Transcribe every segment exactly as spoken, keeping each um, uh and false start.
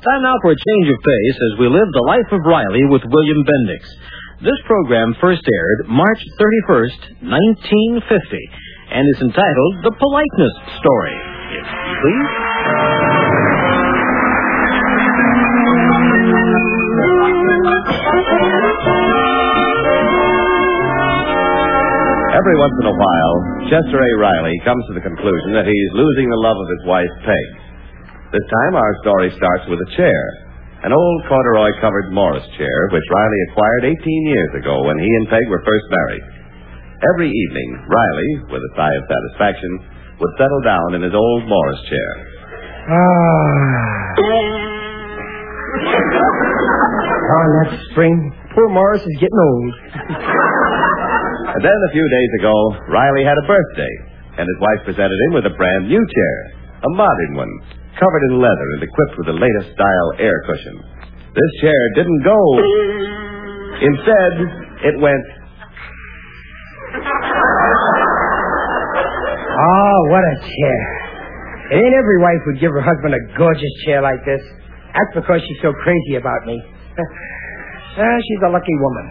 Time now for a change of pace as we live the life of Riley with William Bendix. This program first aired March thirty-first, nineteen fifty, and is entitled The Politeness Story. If you please. Every once in a while, Chester A. Riley comes to the conclusion that he's losing the love of his wife, Peg. This time, our story starts with a chair, an old corduroy-covered Morris chair, which Riley acquired eighteen years ago when he and Peg were first married. Every evening, Riley, with a sigh of satisfaction, would settle down in his old Morris chair. Ah. Oh, that spring. Poor Morris is getting old. And then, a few days ago, Riley had a birthday, and his wife presented him with a brand new chair, a modern one, covered in leather and equipped with the latest style air cushion. This chair didn't go. Instead, it went. Oh, what a chair. It ain't every wife would give her husband a gorgeous chair like this. That's because she's so crazy about me. uh, she's a lucky woman.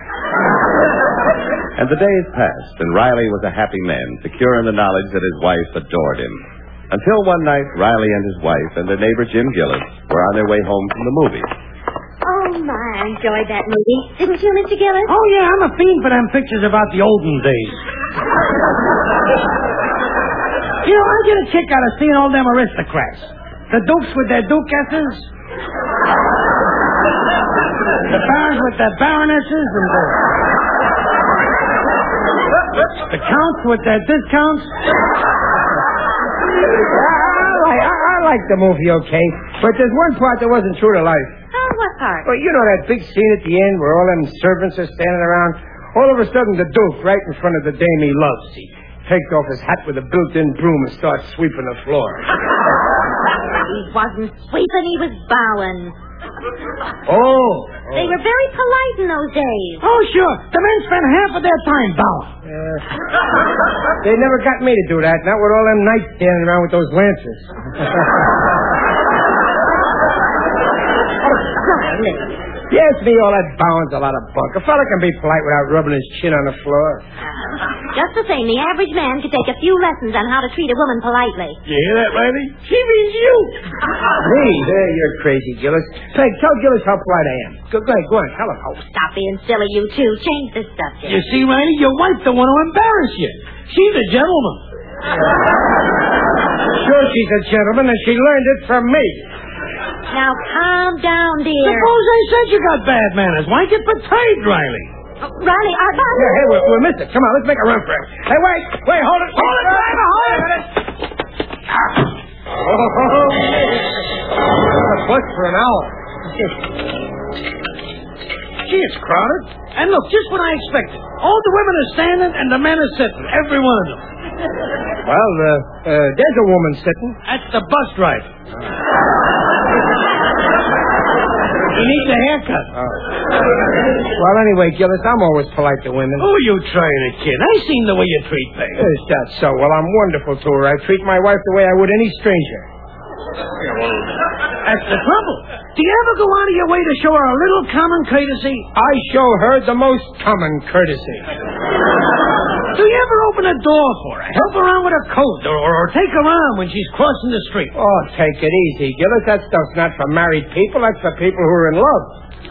And the days passed, and Riley was a happy man, secure in the knowledge that his wife adored him. Until one night, Riley and his wife and their neighbor Jim Gillis were on their way home from the movie. Oh, my, I enjoyed that movie. Didn't you, Mister Gillis? Oh, yeah, I'm a fiend for them pictures about the olden days. You know, I get a kick out of seeing all them aristocrats. The dukes with their duchesses. The barons with their baronesses. And the... The counts with their discounts. I, I, I like the movie okay, but there's one part that wasn't true to life. Oh, what part? Well, you know that big scene at the end where all them servants are standing around? All of a sudden, the Duke, right in front of the dame he loves, he takes off his hat with a built-in broom and starts sweeping the floor. He wasn't sweeping, he was bowing. Oh. They were very polite in those days. Oh, sure. The men spent half of their time bowing. Uh, they never got me to do that, not with all them knights standing around with those lances. Yes, me, all that bowing's a lot of bunk. A fella can be polite without rubbing his chin on the floor. Just the same, the average man could take a few lessons on how to treat a woman politely. You hear that, Riley? She means you. Me? Hey, you're crazy, Gillis. Peg, tell Gillis how polite I am. Go, go ahead, go on, tell him. Oh, stop being silly, you two. Change the subject. You see, Riley, your wife don't want to embarrass you. She's a gentleman. Sure, she's a gentleman, and she learned it from me. Now, calm down, dear. Suppose I said you got bad manners. Why get betrayed, Riley? Oh, Riley, our body... Yeah, hey, we'll, we'll miss it. Come on, let's make a run for it. Hey, wait, wait, hold it. Hold it, driver, hold it. Oh, what's for an hour? Gee, it's crowded. And look, just what I expected. All the women are standing and the men are sitting. Every one of them. Well, uh, uh, there's a woman sitting. That's the bus driver. He needs a haircut. Oh. Well, anyway, Gillis, I'm always polite to women. Oh, you trying to kid? I seen the way you treat Peg. Is that so? Well, I'm wonderful to her. I treat my wife the way I would any stranger. That's the trouble. Do you ever go out of your way to show her a little common courtesy? I show her the most common courtesy. Do you ever open a door for her, help her around with her coat, or, or take her arm when she's crossing the street? Oh, take it easy, Gillis. That stuff's not for married people. That's for people who are in love.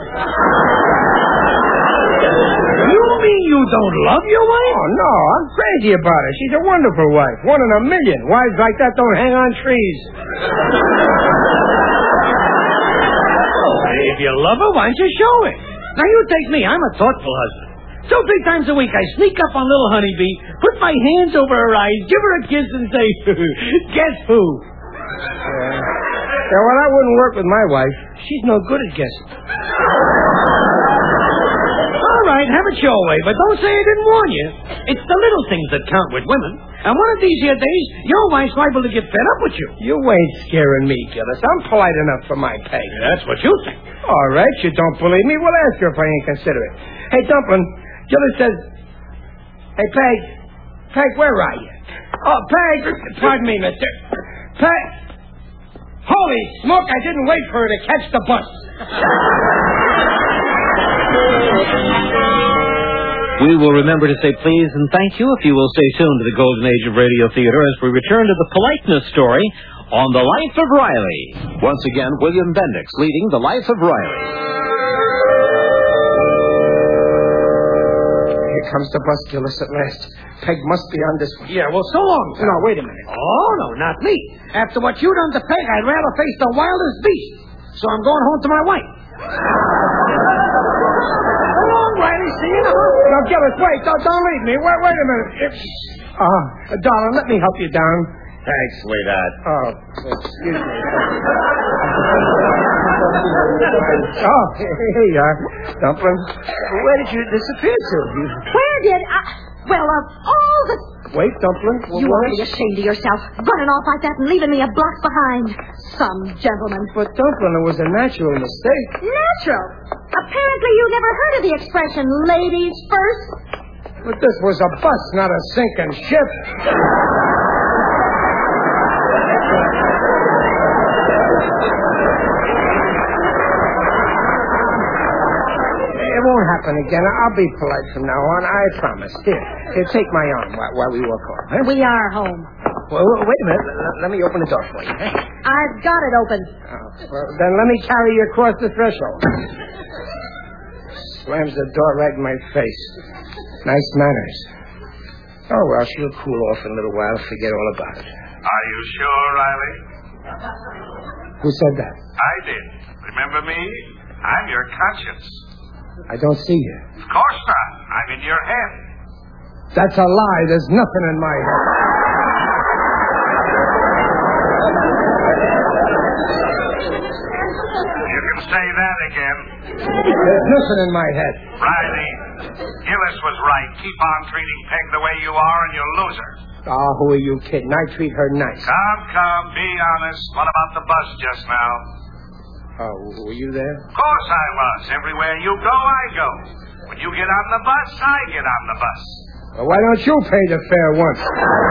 You mean you don't love your wife? Oh, no. I'm crazy about her. She's a wonderful wife. One in a million. Wives like that don't hang on trees. If you love her, why don't you show it? Now, you take me. I'm a thoughtful husband. Two, three times a week, I sneak up on little Honeybee, put my hands over her eyes, give her a kiss, and say, guess who? Uh, yeah, well, that wouldn't work with my wife. She's no good at guessing. All right, have it your way, but don't say I didn't warn you. It's the little things that count with women. And one of these here days, your wife's liable to get fed up with you. You ain't scaring me, Gillis. I'm polite enough for my Peg. That's what you think. All right, you don't believe me? Well, ask her if I ain't considerate. Hey, Dumplin', Gillis says... Hey, Peg. Peg, where are you? Oh, Peg. Pardon me, mister. Peg. Holy smoke, I didn't wait for her to catch the bus. We will remember to say please and thank you if you will stay tuned to the golden age of radio theater as we return to the politeness story on The Life of Riley. Once again, William Bendix leading The Life of Riley. Here comes the bus, Gillis, at last. Peg must be on this one. Yeah, well, so long, pal. No, wait a minute. Oh, no, not me. After what you done to Peg, I'd rather face the wildest beast. So I'm going home to my wife. So long, Riley. See you in the hospital. No, Gillis, wait. Don't, don't leave me. Wait, wait a minute. If... Uh, darling, let me help you down. Thanks, sweetheart. Oh, excuse me. Oh, here you are, Dumpling. Where did you disappear to? You... Where did I... Well, of all the... Wait, Dumpling. You ought to be ashamed of yourself, running off like that and leaving me a block behind. Some gentleman. But, Dumpling, it was a natural mistake. Natural. Apparently you never heard of the expression, ladies first. But this was a bus, not a sinking ship. It won't happen again. I'll be polite from now on. I promise. Here, here take my arm while, while we walk home. Huh? We are home. Well, wait a minute. Let, let me open the door for you. Huh? I've got it open. Oh, well, then let me carry you across the threshold. Slams the door right in my face. Nice manners. Oh, well, she'll cool off in a little while. Forget all about it. Are you sure, Riley? Who said that? I did. Remember me? I'm your conscience. I don't see you. Of course not. I'm in your head. That's a lie. There's nothing in my head. You can say that again. There's nothing in my head. Riley, Gillis was right. Keep on treating Peg the way you are and you'll lose her. Oh, who are you kidding? I treat her nice. Come, come, be honest. What about the bus just now? Oh, were you there? Of course I was. Everywhere you go, I go. When you get on the bus, I get on the bus. Well, why don't you pay the fare once?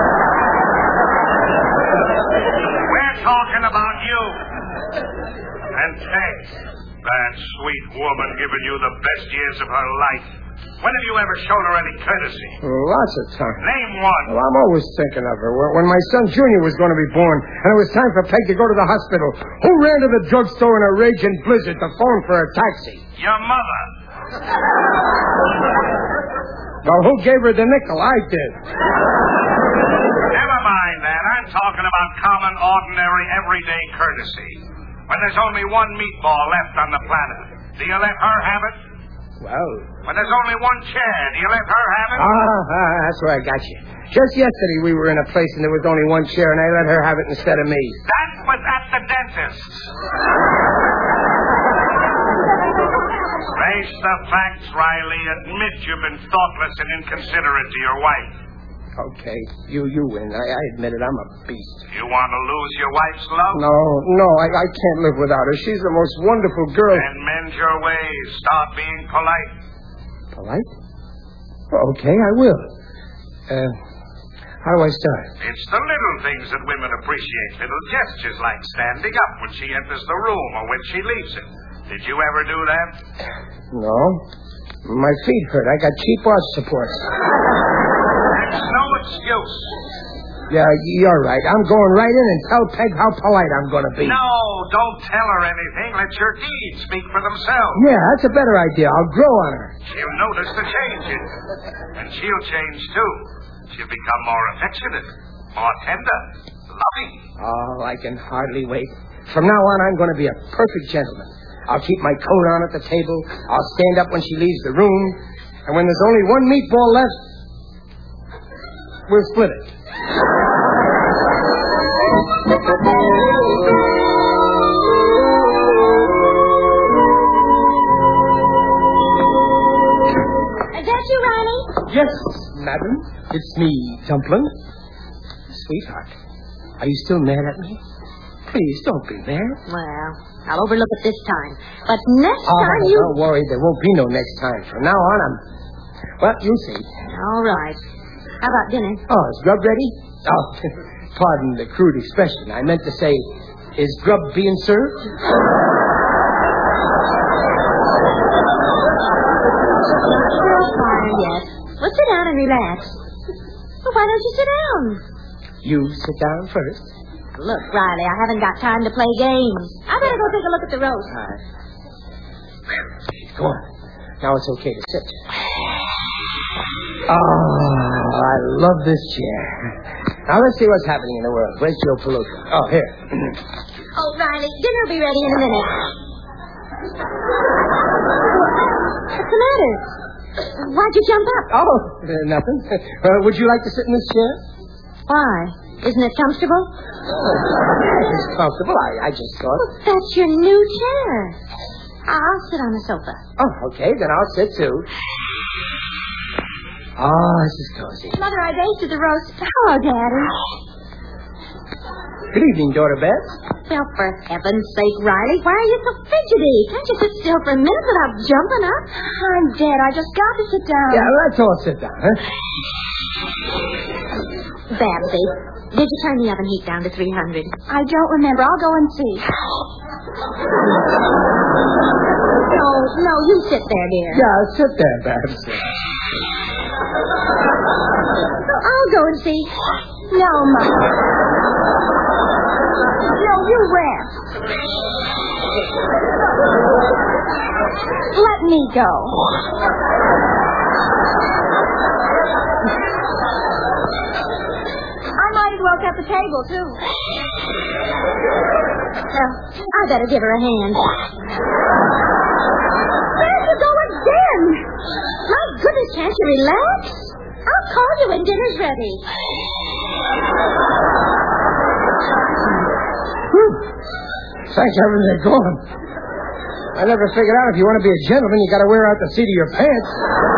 We're talking about you. And Peg, that sweet woman giving you the best years of her life. When have you ever shown her any courtesy? Well, lots of times. Name one. Well, I'm always thinking of her. When my son Junior was going to be born, and it was time for Peg to go to the hospital, who ran to the drugstore in a raging blizzard to phone for a taxi? Your mother. Well, who gave her the nickel? I did. Never mind that. I'm talking about common, ordinary, everyday courtesy. When there's only one meatball left on the planet, do you let her have it? Well... When there's only one chair, do you let her have it? Ah, ah, that's where I got you. Just yesterday we were in a place and there was only one chair and I let her have it instead of me. That was at the dentist. Face the facts, Riley. Admit you've been thoughtless and inconsiderate to your wife. Okay, you you win. I, I admit it. I'm a beast. You want to lose your wife's love? No, no, I, I can't live without her. She's the most wonderful girl. Then mend your ways. Start being polite. Polite? Okay, I will. Uh, how do I start? It's the little things that women appreciate. Little gestures like standing up when she enters the room or when she leaves it. Did you ever do that? No. My feet hurt. I got cheap arch supports. That's no excuse. Yeah, you're right. I'm going right in and tell Peg how polite I'm going to be. No, don't tell her anything. Let your deeds speak for themselves. Yeah, that's a better idea. I'll grow on her. She'll notice the changes. And she'll change, too. She'll become more affectionate, more tender, loving. Oh, I can hardly wait. From now on, I'm going to be a perfect gentleman. I'll keep my coat on at the table. I'll stand up when she leaves the room. And when there's only one meatball left, we'll split it. Is that you, Riley? Yes, madam. It's me, Dumpling. Sweetheart, are you still mad at me? Please, don't be mad. Well, I'll overlook it this time. But next Oh, time you... don't worry. There won't be no next time. From now on, I'm... Well, you see. All right. How about dinner? Oh, is grub ready? Oh, pardon the crude expression. I meant to say, Is grub being served? Not sure fire yet. Well, sit down and relax. Well, why don't you sit down? You sit down first. Look, Riley, I haven't got time to play games. I better go take a look at the roast. All right. Go on. Now it's okay to sit. Oh, I love this chair. Now let's see what's happening in the world. Where's Joe Palooka? Oh, here. Oh, Riley, dinner will be ready in a minute. What's the matter? Why'd you jump up? Oh, uh, nothing. Uh, would you like to sit in this chair? Why? Isn't it comfortable? It's comfortable. I, I just thought. Well, that's your new chair. I'll sit on the sofa. Oh, okay. Then I'll sit, too. Oh, this is cozy. Mother, I basted the roast. Hello, Daddy. Good evening, daughter Beth. Well, for heaven's sake, Riley, why are you so fidgety? Can't you sit still for a minute without jumping up? I'm dead. I just got to sit down. Yeah, let's all sit down, huh? Babsy, did you turn the oven heat down to three hundred? I don't remember. I'll go and see. No, no, you sit there, dear. Yeah, sit there, Babs. I'll go and see. No, Mom. No, you rest. Let me go. I might as well set the table, too. Well, I better give her a hand. There you go again. My goodness, can't you relax? I'll call you when dinner's ready. Whew. Thank heaven they're gone. I never figured out if you want to be a gentleman, you got to wear out the seat of your pants.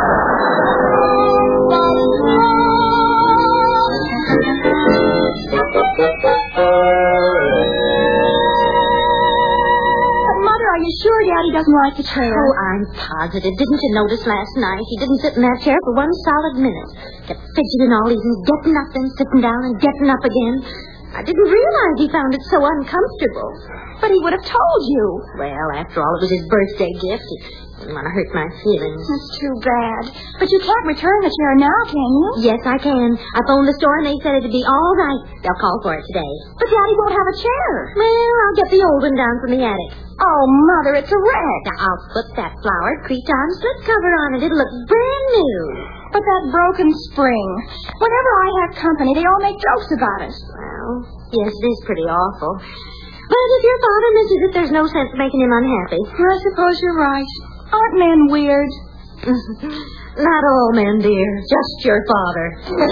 Are you sure Daddy doesn't like the chair? Oh, I'm positive. Didn't you notice last night? He didn't sit in that chair for one solid minute. Kept fidgeting all evening, getting up, then sitting down and getting up again. I didn't realize he found it so uncomfortable. But he would have told you. Well, after all, it was his birthday gift. He didn't want to hurt my feelings. That's too bad. But you can't return the chair now, can you? Yes, I can. I phoned the store and they said it'd be all right. They'll call for it today. But Daddy won't have a chair. Well, I'll get the old one down from the attic. Oh, Mother, it's a wreck. Now, I'll put that flowered creton slip cover on it. It'll look brand new. But that broken spring. Whenever I have company, they all make jokes about it. Well, yes, it is pretty awful. But if your father misses it, there's no sense making him unhappy. I suppose you're right. Aren't men weird? Not all men, dear. Just your father.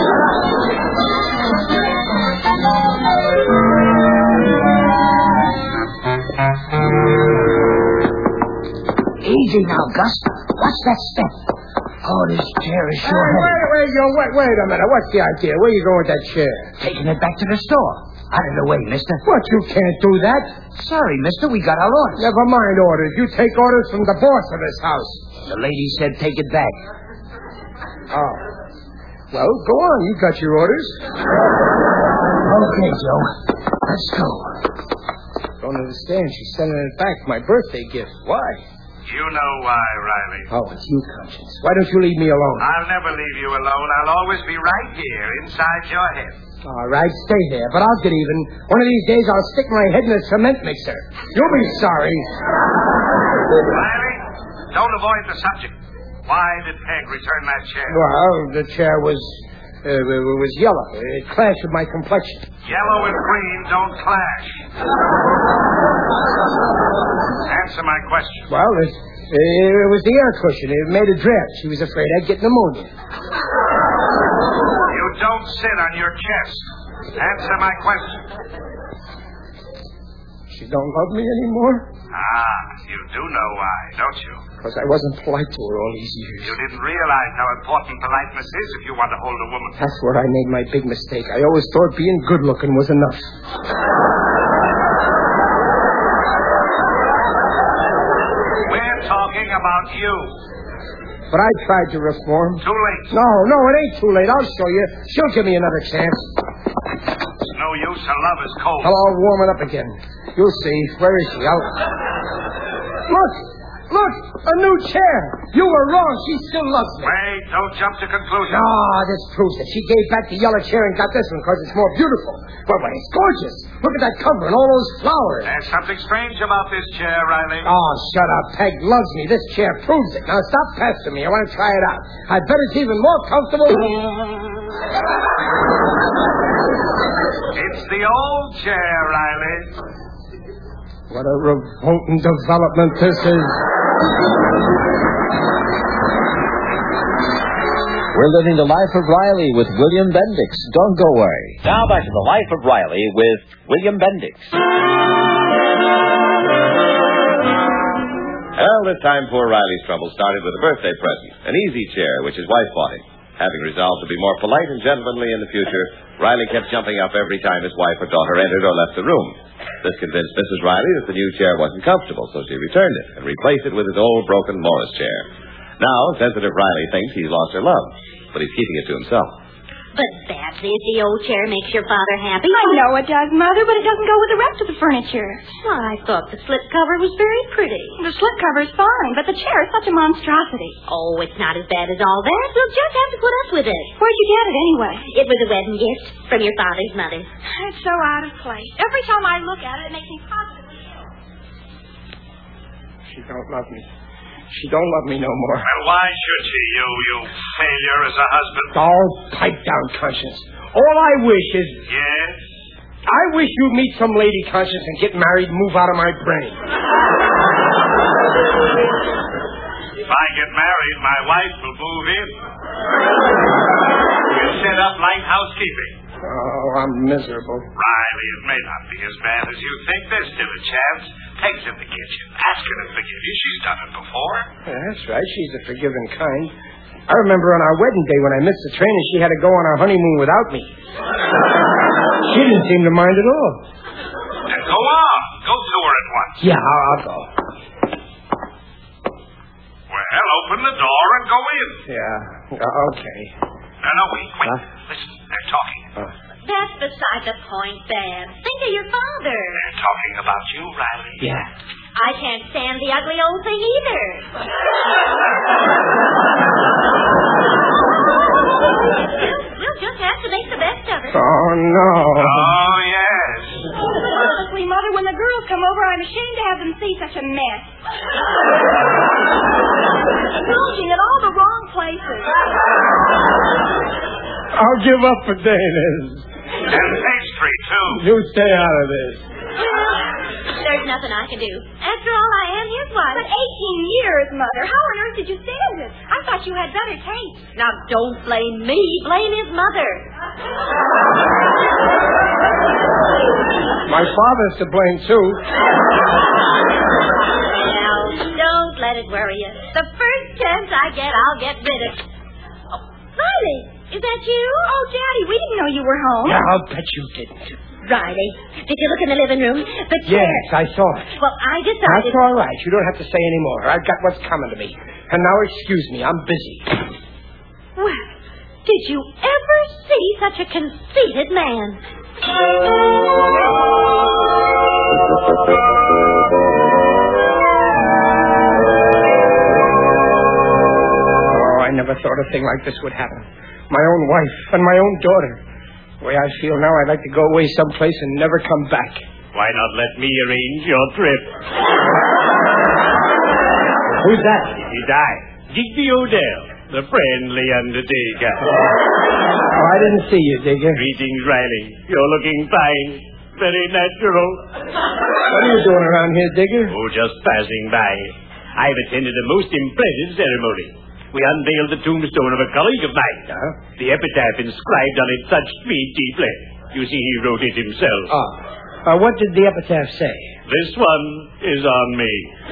Easy now, Gus. What's that step? Oh, this chair is sure Hey, heavy. wait, wait, yo, wait, wait a minute. What's the idea? Where you going with that chair? Taking it back to the store. Out of the way, mister. What, you can't do that? Sorry, mister, we got our orders. Never mind orders. You take orders from the boss of this house. The lady said take it back. Oh. Well, go on. You got your orders. Okay, Joe. Let's go. Don't understand. She's sending it back. My birthday gift. Why? You know why, Riley. Oh, it's you, Conscience. Why don't you leave me alone? I'll never leave you alone. I'll always be right here, inside your head. All right, stay here, but I'll get even. One of these days I'll stick my head in a cement mixer. You'll be sorry. Riley, don't avoid the subject. Why did Peg return that chair? Well, the chair was uh, was yellow. It clashed with my complexion. Yellow and green don't clash. Answer my question. Well, it, it was the air cushion. It made a draft. She was afraid I'd get pneumonia. You don't sit on your chest. Answer my question. She don't love me anymore? Ah, you do know why, don't you? Because I wasn't polite to her all these years. You didn't realize how important politeness is if you want to hold a woman. That's where I made my big mistake. I always thought being good-looking was enough. We're talking about you. But I tried to reform. Too late. No, no, it ain't too late. I'll show you. She'll give me another chance. It's no use. Her love is cold. Hello, warming up again. You'll see. Where is she? I'll... Look! Look! A new chair! You were wrong. She still loves me. Wait, don't jump to conclusions. Ah, this proves it. She gave back the yellow chair and got this one because it's more beautiful. But, but it's gorgeous. Look at that cover and all those flowers. There's something strange about this chair, Riley. Oh, shut up. Peg loves me. This chair proves it. Now, stop pestering me. I want to try it out. I bet it's even more comfortable. It's the old chair, Riley. What a revolting development this is. We're living the life of Riley with William Bendix. Don't go away. Now back to the life of Riley with William Bendix. Well, this time poor Riley's trouble started with a birthday present, an easy chair which his wife bought him. Having resolved to be more polite and gentlemanly in the future, Riley kept jumping up every time his wife or daughter entered or left the room. This convinced Missus Riley that the new chair wasn't comfortable, so she returned it and replaced it with his old broken Morris chair. Now, sensitive Riley thinks he's lost her love, but he's keeping it to himself. But Batsy, if the old chair makes your father happy... I know it does, Mother, but it doesn't go with the rest of the furniture. Well, I thought the slip cover was very pretty. The slipcover's fine, but the chair is such a monstrosity. Oh, it's not as bad as all that. We'll just have to put up with it. Where'd you get it, anyway? It was a wedding gift from your father's mother. It's so out of place. Every time I look at it, it makes me positively ill. She don't love me. She don't love me no more. And why should she, you, you failure as a husband? Oh, pipe down, Conscience. All I wish is... Yes? I wish you'd meet some lady, Conscience, and get married and move out of my brain. If I get married, my wife will move in. We'll set up light housekeeping. Oh, I'm miserable. Riley, it may not be as bad as you think. There's still a chance. Take her in the kitchen. Ask her to forgive you. She's done it before. Yeah, that's right. She's the forgiving kind. I remember on our wedding day when I missed the train and she had to go on our honeymoon without me. She didn't seem to mind at all. Then go on. Go to her at once. Yeah, I'll, I'll go. Well, open the door and go in. Yeah, uh, okay. No, no, wait, wait. Huh? Listen, they're talking. Uh, That's beside the point, Dad. Think of your father. They're talking about you, Riley. yeah. I can't stand the ugly old thing either. We'll just have to make the best of it. Oh, no. Oh, yes. Honestly, Mother, when the girls come over, I'm ashamed to have them see such a mess. Looking at all the wrong places. I'll give up for Dana's. And pastry, too. You stay out of this. Well, there's nothing I can do. After all, I am his wife. But eighteen years, Mother. How on earth did you stand it? I thought you had better taste. Now, don't blame me. Blame his mother. My father's to blame, too. Now, don't let it worry you. The first chance I get, I'll get rid of it. Oh, Riley, is that you? Oh, Daddy, we didn't know you were home. Yeah, I'll bet you didn't. Riley, did you look in the living room? The chair. Yes, I saw it. Well, I decided... That's all right. You don't have to say any more. I've got what's coming to me. And now excuse me. I'm busy. Well, did you ever see such a conceited man? Oh, I never thought a thing like this would happen. My own wife and my own daughter. The way I feel now, I'd like to go away someplace and never come back. Why not let me arrange your trip? Who's that? It I, Digby Odell, the friendly undertaker. Oh, I didn't see you, Digger. Greetings, Riley. You're looking fine. Very natural. What are you doing around here, Digger? Oh, just passing by. I've attended a most impressive ceremony. We unveiled the tombstone of a colleague of mine. Huh? The epitaph inscribed on it touched me deeply. You see, he wrote it himself. Oh. Uh, what did the epitaph say? This one is on me.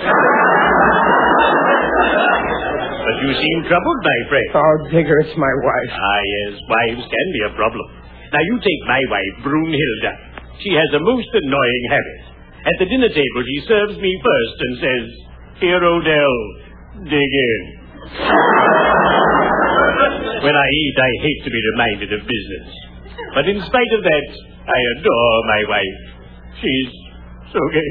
But you seem troubled, my friend. Oh, Digger, it's my wife. Ah, yes, wives can be a problem. Now, you take my wife, Brunhilde. She has a most annoying habit. At the dinner table, she serves me first and says, "Here, Odell, dig in." When I eat, I hate to be reminded of business. But in spite of that, I adore my wife. She's It's okay.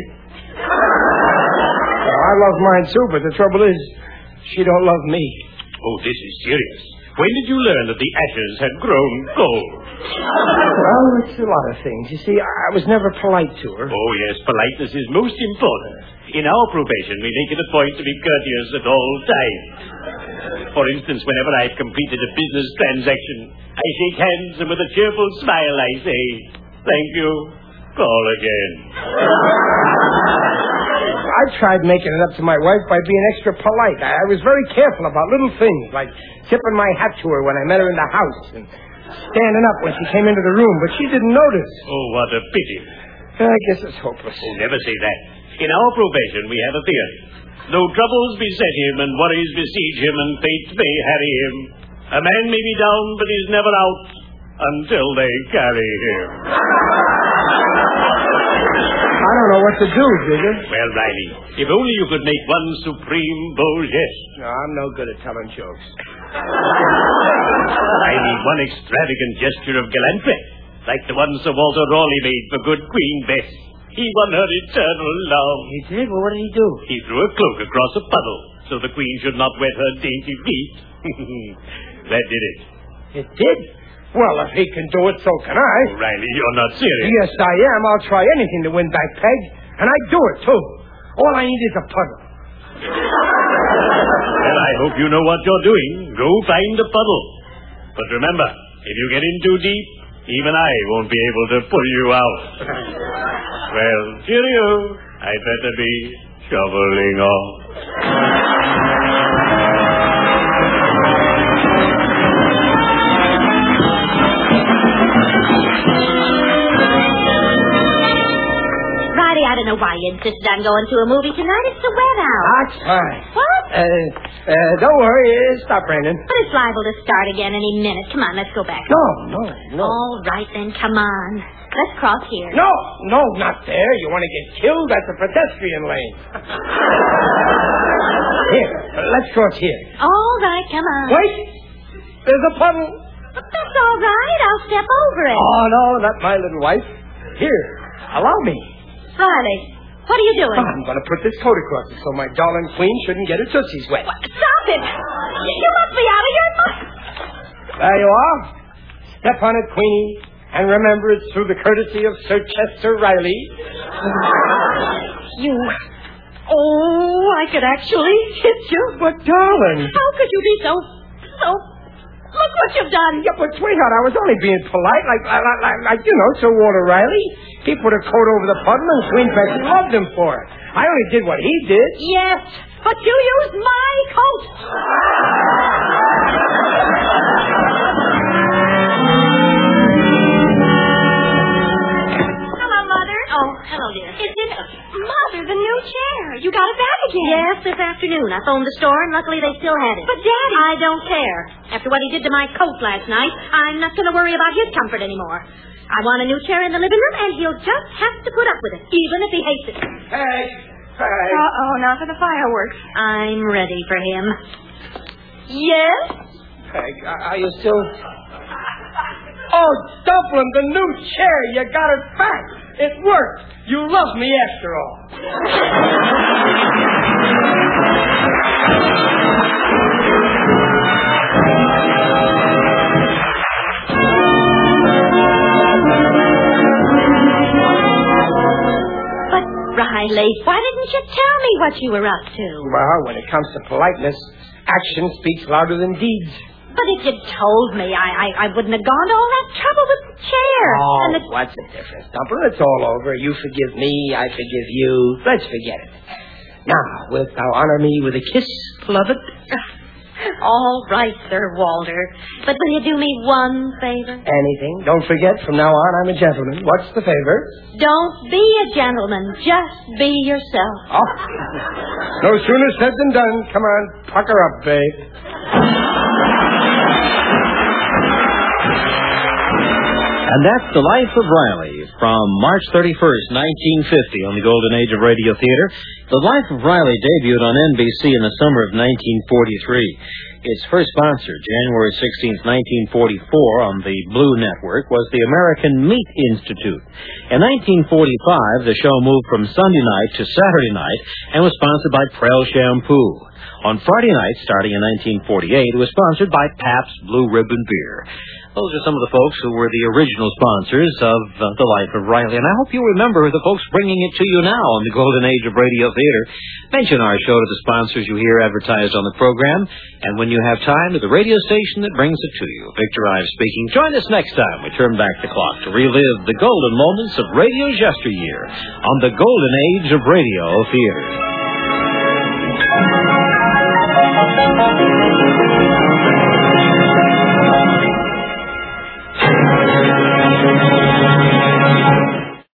Well, I love mine, too, but the trouble is, she don't love me. Oh, this is serious. When did you learn that the ashes had grown cold? Well, it's a lot of things. You see, I was never polite to her. Oh, yes, politeness is most important. In our profession, we make it a point to be courteous at all times. For instance, whenever I've completed a business transaction, I shake hands and with a cheerful smile I say, thank you, call again. I tried making it up to my wife by being extra polite. I, I was very careful about little things, like tipping my hat to her when I met her in the house and standing up when she came into the room, but she didn't notice. Oh, what a pity. I guess it's hopeless. Oh, never say that. In our profession, we have a theory. Though troubles beset him and worries besiege him and fate may harry him, a man may be down but he's never out until they carry him. I don't know what to do, Jigger. Well, Riley, if only you could make one supreme beau geste. No, I'm no good at telling jokes. I need one extravagant gesture of gallantry, like the one Sir Walter Raleigh made for good Queen Bess. He won her eternal love. He did? Well, what did he do? He threw a cloak across a puddle, so the Queen should not wet her dainty feet. That did it. It did? Well, if he can do it, so can I. Oh, Riley, you're not serious. Yes, I am. I'll try anything to win back Peg. And I'd do it, too. All I need is a puddle. Well, I hope you know what you're doing. Go find a puddle. But remember, if you get in too deep, even I won't be able to pull you out. Well, cheerio. I'd better be shoveling off. I don't know why you insisted on going to a movie tonight. It's so wet out. That's fine. What? Uh, uh, don't worry. It stopped raining. But it's liable to start again any minute. Come on, let's go back. No, no, no. All right, then, come on. Let's cross here. No, no, not there. You want to get killed? That's a pedestrian lane. Here, let's cross here. All right, come on. Wait. There's a puddle. But that's all right. I'll step over it. Oh, no, not my little wife. Here, allow me. Riley, what are you doing? I'm going to put this coat across it so my darling queen shouldn't get her tootsies wet. What? Stop it! You must be out of your mind. There you are. Step on it, Queenie. And remember, it's through the courtesy of Sir Chester Riley. You... Oh, I could actually hit you. But, darling... How could you be so... so... Look what you've done. Yeah, but, sweetheart, I was only being polite, like, like, like, like you know, Sir Walter Riley. He put a coat over the puddle and Queen Bessie loved him for it. I only did what he did. Yes, but you used my coat. Hello, Mother. Oh, hello, dear. Is it... Mother, the new chair. You got it back again. Yes, this afternoon. I phoned the store, and luckily they still had it. But, Daddy... I don't care. After what he did to my coat last night, I'm not going to worry about his comfort anymore. I want a new chair in the living room, and he'll just have to put up with it, even if he hates it. Hey, hey. Uh-oh, not for the fireworks. I'm ready for him. Yes? Peg, are you still... Oh, Dublin, the new chair. You got it back. It worked. You love me after all. But, Riley, why didn't you tell me what you were up to? Well, when it comes to politeness, action speaks louder than deeds. But if you'd told me, I, I, I wouldn't have gone to all that trouble with the chair. Oh, and the... what's the difference, Dumpler? It's all over. You forgive me, I forgive you. Let's forget it. Now, wilt thou honor me with a kiss, beloved? All right, Sir Walter. But will you do me one favor? Anything. Don't forget, from now on, I'm a gentleman. What's the favor? Don't be a gentleman. Just be yourself. Oh. No sooner said than done. Come on, pucker up, babe. And that's The Life of Riley from March thirty-first, nineteen fifty, on the golden age of radio theater. The Life of Riley debuted on N B C in the summer of nineteen forty-three. Its first sponsor, January sixteenth, nineteen forty-four, on the Blue Network, was the American Meat Institute. In nineteen forty-five, the show moved from Sunday night to Saturday night and was sponsored by Prel Shampoo. On Friday night, starting in nineteen forty-eight, it was sponsored by Pabst Blue Ribbon Beer. Those are some of the folks who were the original sponsors of uh, The Life of Riley. And I hope you remember the folks bringing it to you now on the golden age of radio theater. Mention our show to the sponsors you hear advertised on the program. And when you have time, to the radio station that brings it to you. Victor Ives speaking. Join us next time we turn back the clock to relive the golden moments of radio's yesteryear on the golden age of radio theater.